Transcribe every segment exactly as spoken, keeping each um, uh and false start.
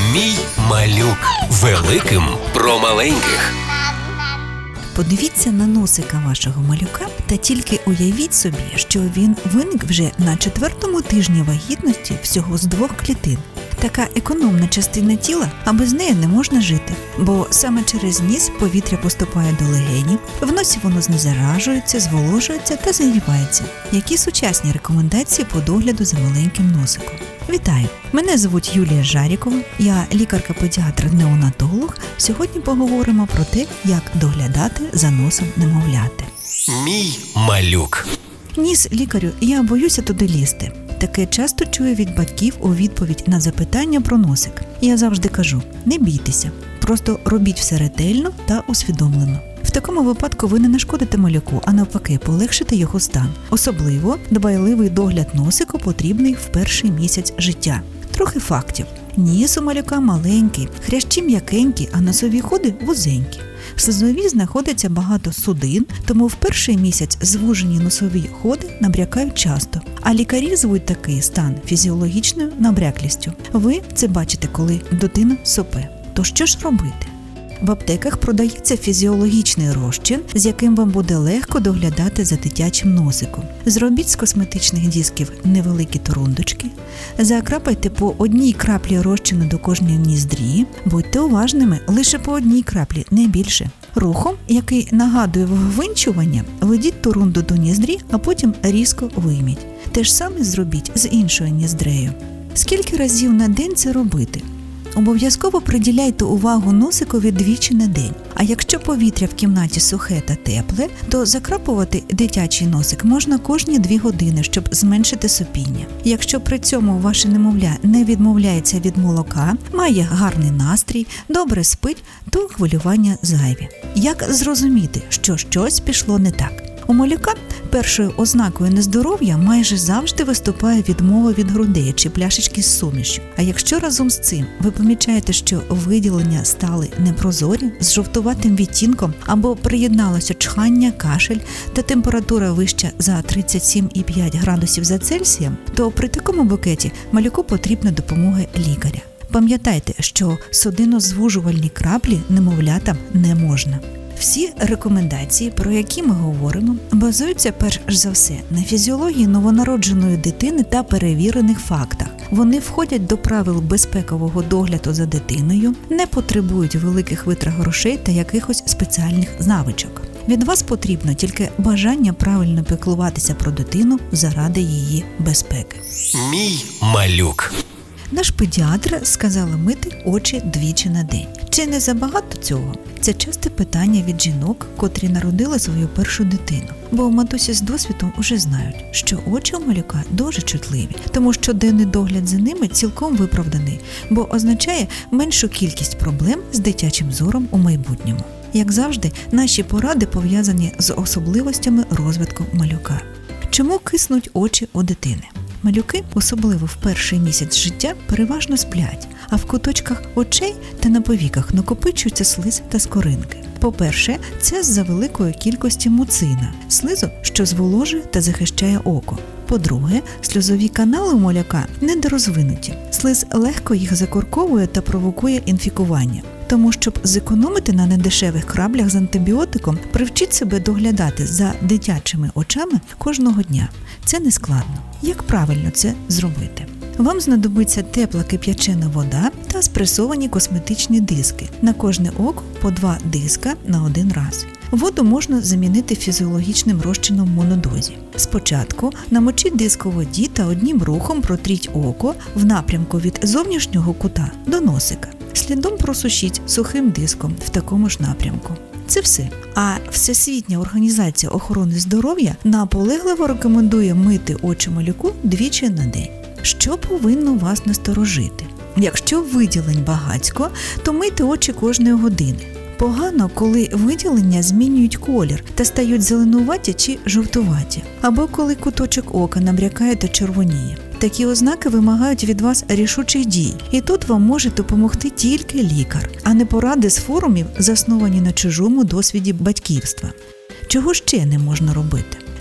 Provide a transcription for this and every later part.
Мій малюк. Великим про маленьких. Подивіться на носика вашого малюка та тільки уявіть собі, що він виник вже на четвертому тижні вагітності всього з двох клітин. Така економна частина тіла, а без неї не можна жити, бо саме через ніс повітря поступає до легенів, в носі воно знезаражується, зволожується та загрівається. Які сучасні рекомендації по догляду за маленьким носиком? Вітаю! Мене звуть Юлія Жарікова, я лікарка-педіатр-неонатолог. Сьогодні поговоримо про те, як доглядати за носом немовляти. Мій малюк. Ніс, лікарю, я боюся туди лізти. Таке часто чую від батьків у відповідь на запитання про носик. Я завжди кажу, не бійтеся, просто робіть все ретельно та усвідомлено. В такому випадку ви не нашкодите малюку, а навпаки полегшите його стан. Особливо дбайливий догляд носику потрібний в перший місяць життя. Трохи фактів. Ніс у малюка маленький, хрящі м'якенькі, а носові ходи вузенькі. В слизові знаходиться багато судин, тому в перший місяць звужені носові ходи набрякають часто. А лікарі звуть такий стан фізіологічною набряклістю. Ви це бачите, коли дитина сопе. То що ж робити? В аптеках продається фізіологічний розчин, з яким вам буде легко доглядати за дитячим носиком. Зробіть з косметичних дисків невеликі турундочки, закрапайте по одній краплі розчину до кожної ніздрі, будьте уважними, лише по одній краплі, не більше. Рухом, який нагадує вгвинчування, введіть турунду до ніздрі, а потім різко вийміть. Те ж саме зробіть з іншою ніздрею. Скільки разів на день це робити? Обов'язково приділяйте увагу носикові двічі на день. А якщо повітря в кімнаті сухе та тепле, то закрапувати дитячий носик можна кожні дві години, щоб зменшити сопіння. Якщо при цьому ваше немовля не відмовляється від молока, має гарний настрій, добре спить, то хвилювання зайві. Як зрозуміти, що щось пішло не так? У малюка першою ознакою нездоров'я майже завжди виступає відмова від грудей чи пляшечки з сумішю. А якщо разом з цим ви помічаєте, що виділення стали непрозорі, з жовтуватим відтінком або приєдналося чхання, кашель та температура вища за тридцять сім і п'ять градусів за Цельсієм, то при такому букеті малюку потрібна допомога лікаря. Пам'ятайте, що судинозвужувальні краплі немовлятам не можна. Всі рекомендації, про які ми говоримо, базуються перш за все на фізіології новонародженої дитини та перевірених фактах. Вони входять до правил безпекового догляду за дитиною, не потребують великих витрат грошей та якихось спеціальних навичок. Від вас потрібно тільки бажання правильно піклуватися про дитину заради її безпеки. Мій малюк. Наш педіатр сказала мити очі двічі на день. Чи не забагато цього? Це часте питання від жінок, котрі народили свою першу дитину. Бо матусі з досвідом уже знають, що очі у малюка дуже чутливі, тому що денний догляд за ними цілком виправданий, бо означає меншу кількість проблем з дитячим зором у майбутньому. Як завжди, наші поради пов'язані з особливостями розвитку малюка. Чому киснуть очі у дитини? Малюки, особливо в перший місяць життя, переважно сплять, а в куточках очей та на повіках накопичуються слиз та скоринки. По-перше, це з-за великої кількості муцина, слизу, що зволожує та захищає око. По-друге, сльозові канали у малюка недорозвинуті. Слиз легко їх закурковує та провокує інфікування. Тому, щоб зекономити на недешевих краплях з антибіотиком, привчіть себе доглядати за дитячими очами кожного дня. Це не складно. Як правильно це зробити? Вам знадобиться тепла кип'ячена вода та спресовані косметичні диски. На кожне око по два диска на один раз. Воду можна замінити фізіологічним розчином в монодозі. Спочатку намочіть диск у воді та одним рухом протріть око в напрямку від зовнішнього кута до носика. Слідом просушіть сухим диском в такому ж напрямку. Це все. А Всесвітня організація охорони здоров'я наполегливо рекомендує мити очі малюку двічі на день. Що повинно вас насторожити? Якщо виділень багацько, то мийте очі кожної години. Погано, коли виділення змінюють колір та стають зеленуваті чи жовтуваті, або коли куточок ока набрякає та червоніє. Такі ознаки вимагають від вас рішучих дій, і тут вам може допомогти тільки лікар, а не поради з форумів, засновані на чужому досвіді батьківства. Чого ще не можна робити?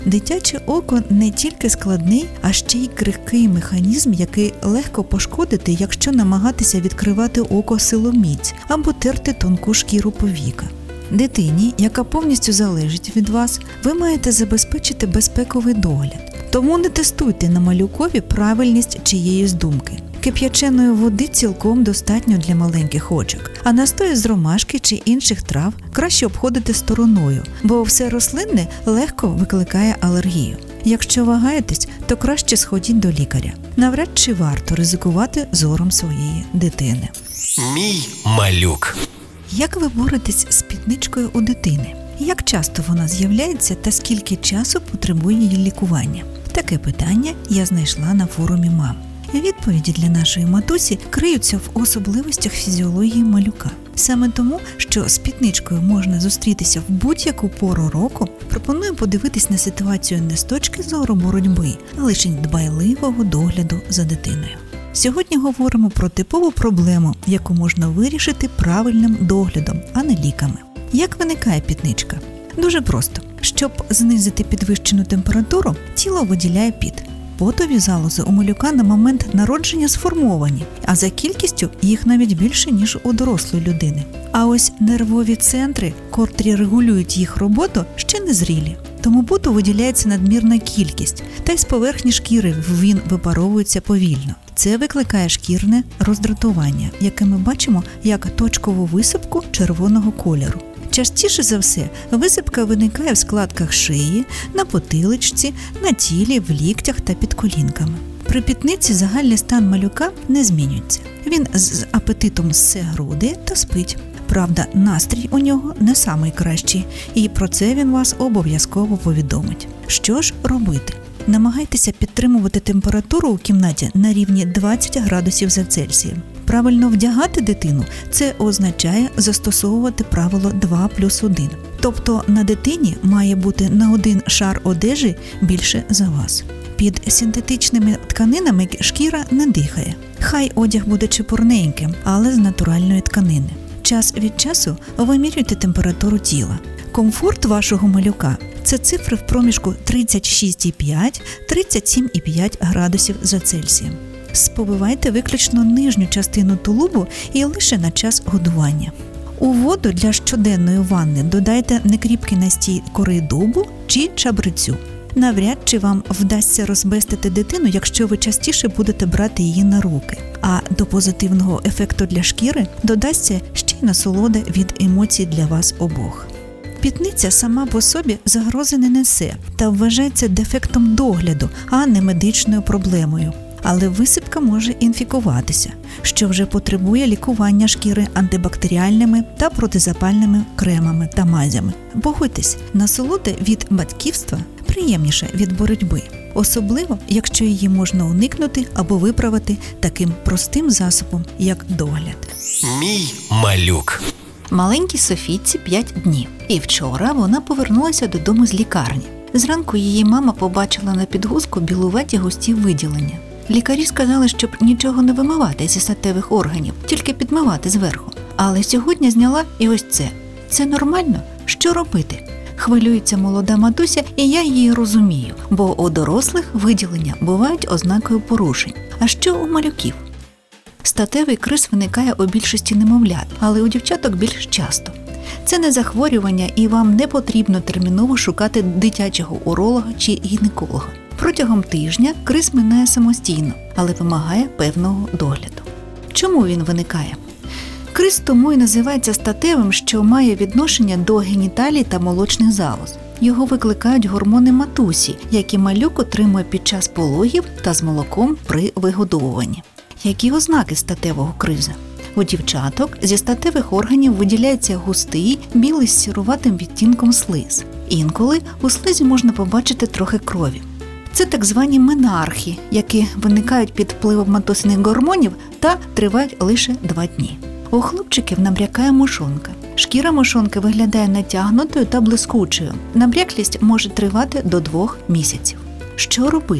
Дитяче око не тільки складний, а ще й крихкий механізм, який легко пошкодити, якщо намагатися відкривати око силоміць або терти тонку шкіру повіка. Дитині, яка повністю залежить від вас, ви маєте забезпечити безпековий догляд. Тому не тестуйте на малюкові правильність чиєїсь думки. Кип'яченої води цілком достатньо для маленьких очок, а настої з ромашки чи інших трав краще обходити стороною, бо все рослинне легко викликає алергію. Якщо вагаєтесь, то краще сходіть до лікаря. Навряд чи варто ризикувати зором своєї дитини. Мій малюк. Як ви боретесь з пітничкою у дитини? Як часто вона з'являється та скільки часу потребує її лікування? Таке питання я знайшла на форумі мам. Відповіді для нашої матусі криються в особливостях фізіології малюка. Саме тому, що з пітничкою можна зустрітися в будь-яку пору року, пропоную подивитись на ситуацію не з точки зору боротьби, а лише дбайливого догляду за дитиною. Сьогодні говоримо про типову проблему, яку можна вирішити правильним доглядом, а не ліками. Як виникає пітничка? Дуже просто. Щоб знизити підвищену температуру, тіло виділяє піт. Потові залози у малюка на момент народження сформовані, а за кількістю їх навіть більше, ніж у дорослої людини. А ось нервові центри, котрі регулюють їх роботу, ще не зрілі. Тому поту виділяється надмірна кількість, та й з поверхні шкіри він випаровується повільно. Це викликає шкірне роздратування, яке ми бачимо як точкову висипку червоного кольору. Частіше за все, висипка виникає в складках шиї, на потиличці, на тілі, в ліктях та під колінками. При пітниці загальний стан малюка не змінюється. Він з апетитом ссе груди та спить. Правда, настрій у нього не самий кращий, і про це він вас обов'язково повідомить. Що ж робити? Намагайтеся підтримувати температуру у кімнаті на рівні двадцять градусів за Цельсієм. Правильно вдягати дитину – це означає застосовувати правило два плюс один. Тобто на дитині має бути на один шар одежі більше за вас. Під синтетичними тканинами шкіра не дихає. Хай одяг буде чепурненьким, але з натуральної тканини. Час від часу вимірюйте температуру тіла. Комфорт вашого малюка – це цифри в проміжку тридцять шість і п'ять - тридцять сім і п'ять градусів за Цельсієм. Сповивайте виключно нижню частину тулубу і лише на час годування. У воду для щоденної ванни додайте некріпкий настій кори дубу чи чабрецю. Навряд чи вам вдасться розбестити дитину, якщо ви частіше будете брати її на руки. А до позитивного ефекту для шкіри додасться ще й насолода від емоцій для вас обох. Пітниця сама по собі загрози не несе та вважається дефектом догляду, а не медичною проблемою. Але висипка може інфікуватися, що вже потребує лікування шкіри антибактеріальними та протизапальними кремами та мазями. Погодьтесь, насолода від батьківства приємніша від боротьби, особливо, якщо її можна уникнути або виправити таким простим засобом, як догляд. Мій малюк. Маленькій Софійці п'ять днів, і вчора вона повернулася додому з лікарні. Зранку її мама побачила на підгузку білуваті густі виділення. Лікарі сказали, щоб нічого не вимивати зі статевих органів, тільки підмивати зверху. Але сьогодні зняла і ось це. Це нормально? Що робити? Хвилюється молода матуся, і я її розумію, бо у дорослих виділення бувають ознакою порушень. А що у малюків? Статевий криз виникає у більшості немовлят, але у дівчаток більш часто. Це не захворювання, і вам не потрібно терміново шукати дитячого уролога чи гінеколога. Протягом тижня криз минає самостійно, але вимагає певного догляду. Чому він виникає? Криз тому і називається статевим, що має відношення до геніталій та молочних залоз. Його викликають гормони матусі, які малюк отримує під час пологів та з молоком при вигодовуванні. Які ознаки статевого кризу? У дівчаток зі статевих органів виділяється густий, білий з сіруватим відтінком слиз. Інколи у слизі можна побачити трохи крові. Це так звані менархи, які виникають під впливом матусиних гормонів та тривають лише два дні. У хлопчиків набрякає мошонка. Шкіра мошонки виглядає натягнутою та блискучою. Набряклість може тривати до двох місяців. Що робити?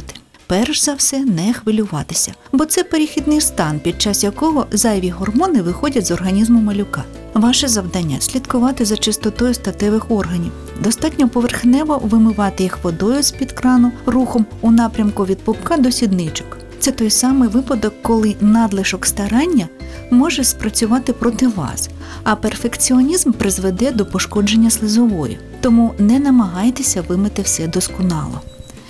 перш за все не хвилюватися, бо це перехідний стан, під час якого зайві гормони виходять з організму малюка. Ваше завдання – слідкувати за чистотою статевих органів. Достатньо поверхнево вимивати їх водою з-під крану, рухом у напрямку від пупка до сідничок. Це той самий випадок, коли надлишок старання може спрацювати проти вас, а перфекціонізм призведе до пошкодження слизової. Тому не намагайтеся вимити все досконало.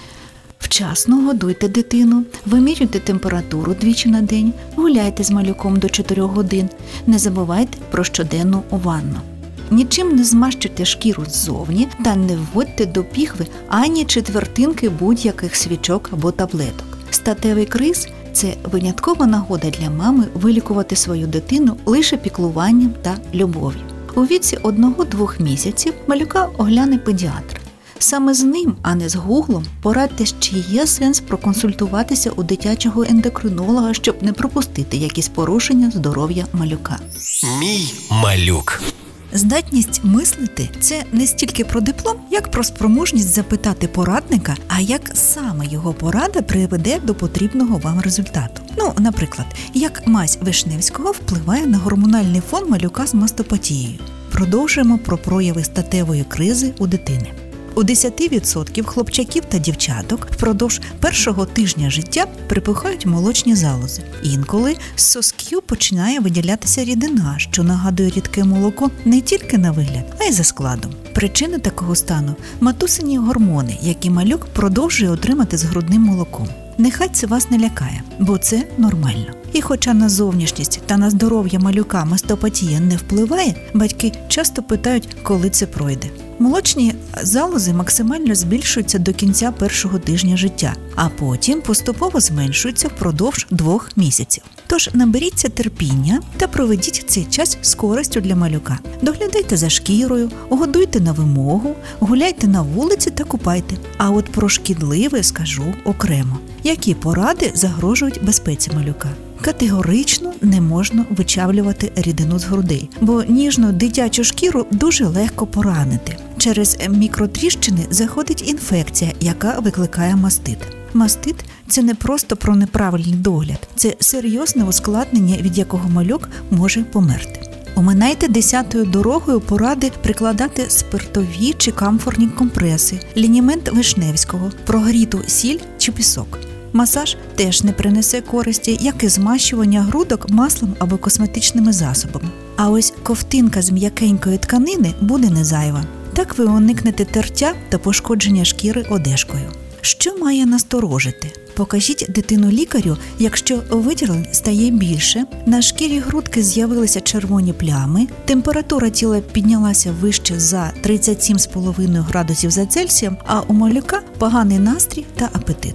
Вчасно годуйте дитину, вимірюйте температуру двічі на день, гуляйте з малюком до чотирьох годин, не забувайте про щоденну ванну. Нічим не змащуйте шкіру ззовні та не вводьте до піхви ані четвертинки будь-яких свічок або таблеток. Статевий криз – це виняткова нагода для мами вилікувати свою дитину лише піклуванням та любов'ю. У віці одного-двох місяців малюка огляне педіатр. Саме з ним, а не з гуглом, порадьтесь, чи є сенс проконсультуватися у дитячого ендокринолога, щоб не пропустити якісь порушення здоров'я малюка. Мій малюк. Здатність мислити – це не стільки про диплом, як про спроможність запитати порадника, а як саме його порада приведе до потрібного вам результату. Ну, наприклад, як мазь Вишневського впливає на гормональний фон малюка з мастопатією. Продовжуємо про прояви статевої кризи у дитини. У десять відсотків хлопчаків та дівчаток впродовж першого тижня життя припухають молочні залози. Інколи з сосків починає виділятися рідина, що нагадує рідке молоко не тільки на вигляд, а й за складом. Причина такого стану – матусині гормони, які малюк продовжує отримати з грудним молоком. Нехай це вас не лякає, бо це нормально. І хоча на зовнішність та на здоров'я малюка мастопатія не впливає, батьки часто питають, коли це пройде. Молочні залози максимально збільшуються до кінця першого тижня життя, а потім поступово зменшуються впродовж двох місяців. Тож наберіться терпіння та проведіть цей час з користю для малюка. Доглядайте за шкірою, годуйте на вимогу, гуляйте на вулиці та купайте. А от про шкідливе скажу окремо. Які поради загрожують безпеці малюка? Категорично не можна вичавлювати рідину з грудей, бо ніжну дитячу шкіру дуже легко поранити. Через мікротріщини заходить інфекція, яка викликає мастит. Мастит – це не просто про неправильний догляд, це серйозне ускладнення, від якого малюк може померти. Оминайте десятою дорогою поради прикладати спиртові чи камфорні компреси, лінімент Вишневського, прогріту сіль чи пісок. Масаж теж не принесе користі, як і змащування грудок маслом або косметичними засобами. А ось ковтинка з м'якенької тканини буде не зайва. Так ви уникнете тертя та пошкодження шкіри одежкою. Що має насторожити? Покажіть дитину лікарю, якщо виділень стає більше, на шкірі грудки з'явилися червоні плями, температура тіла піднялася вище за тридцять сім цілих п'ять десятих градусів за Цельсієм, а у малюка поганий настрій та апетит.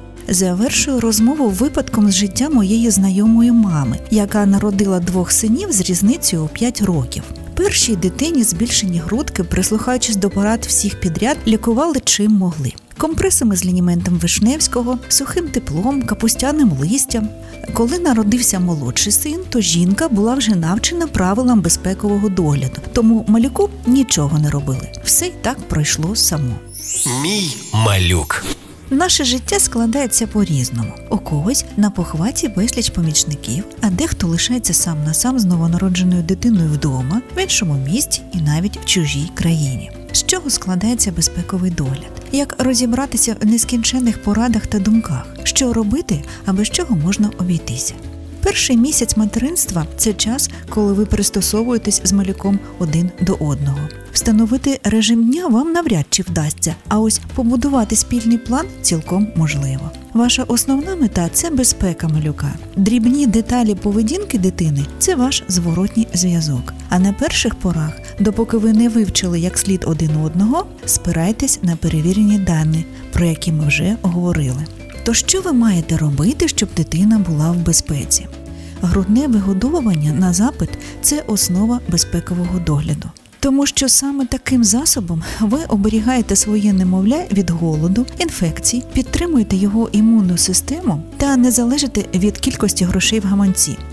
Завершую розмову випадком з життя моєї знайомої мами, яка народила двох синів з різницею у п'ять років. Першій дитині збільшені грудки, прислухаючись до порад всіх підряд, лікували чим могли. Компресами з лініментом Вишневського, сухим теплом, капустяним листям. Коли народився молодший син, то жінка була вже навчена правилам безпекового догляду, тому малюку нічого не робили. Все й так пройшло само. Мій малюк. Наше життя складається по-різному. У когось на похваті безліч помічників, а дехто лишається сам на сам з новонародженою дитиною вдома, в іншому місті і навіть в чужій країні. З чого складається безпековий догляд? Як розібратися в нескінченних порадах та думках? Що робити, а без чого можна обійтися? Перший місяць материнства – це час, коли ви пристосовуєтесь з малюком один до одного. Встановити режим дня вам навряд чи вдасться, а ось побудувати спільний план цілком можливо. Ваша основна мета – це безпека малюка. Дрібні деталі поведінки дитини – це ваш зворотній зв'язок. А на перших порах, допоки ви не вивчили як слід один одного, спирайтесь на перевірені дані, про які ми вже говорили. То що ви маєте робити, щоб дитина була в безпеці? Грудне вигодовування на запит – це основа безпекового догляду. Тому що саме таким засобом ви оберігаєте своє немовля від голоду, інфекцій, підтримуєте його імунну систему та не залежите від кількості грошей в гаманці.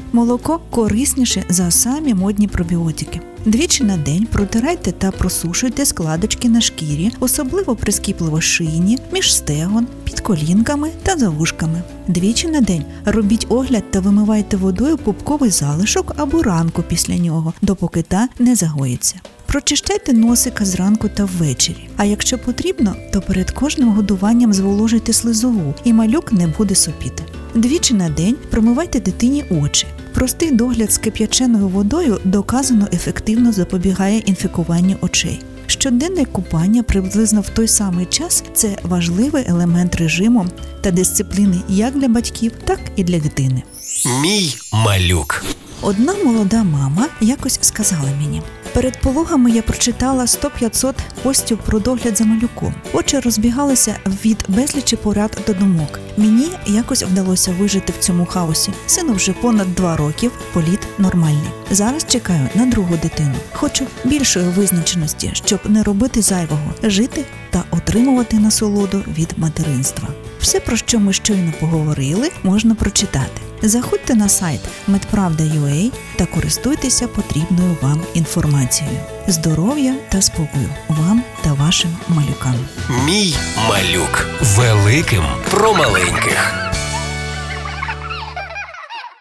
Молоко корисніше за самі модні пробіотики. Двічі на день протирайте та просушуйте складочки на шкірі, особливо прискіпливо шийні, між стегон, під колінками та за вушками. Двічі на день робіть огляд та вимивайте водою пупковий залишок або ранку після нього, допоки та не загоїться. Прочищайте носика зранку та ввечері, а якщо потрібно, то перед кожним годуванням зволожуйте слизову і малюк не буде сопіти. Двічі на день промивайте дитині очі. Простий догляд з кип'яченою водою доказано ефективно запобігає інфікуванню очей. Щоденне купання приблизно в той самий час – це важливий елемент режиму та дисципліни як для батьків, так і для дитини. Мій малюк. Одна молода мама якось сказала мені: перед пологами я прочитала сто-п'ятсот постів про догляд за малюком. Очі розбігалися від безлічі порад до думок. Мені якось вдалося вижити в цьому хаосі. Сину вже понад два років, політ нормальний. Зараз чекаю на другу дитину. Хочу більшої визначеності, щоб не робити зайвого, жити та отримувати насолоду від материнства. Все, про що ми щойно поговорили, можна прочитати. Заходьте на сайт медправда крапка ю а та користуйтеся потрібною вам інформацією. Здоров'я та спокою вам та вашим малюкам. Мій малюк. Великим про маленьких.